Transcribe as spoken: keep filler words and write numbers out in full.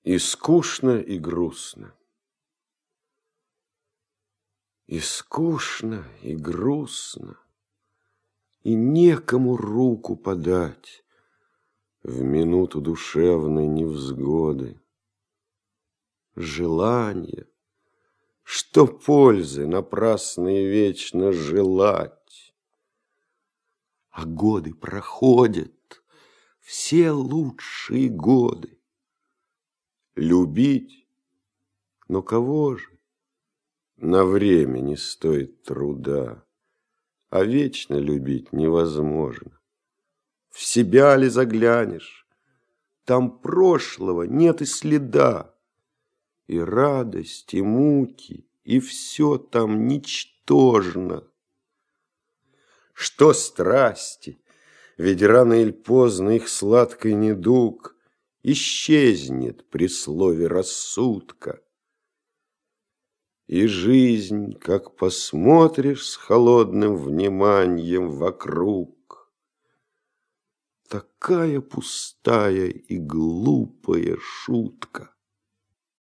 И скучно, и грустно. И скучно, и грустно, и некому руку подать в минуту душевной невзгоды. Желание, что пользы напрасно и вечно желать? А годы проходят, все лучшие годы. Любить, но кого же? На время не стоит труда, а вечно любить невозможно. В себя ли заглянешь, там прошлого нет и следа, и радость, и муки, и все там ничтожно. Что страсти, ведь рано или поздно их сладкий недуг исчезнет при слове рассудка. И жизнь, как посмотришь с холодным вниманием вокруг, такая пустая и глупая шутка.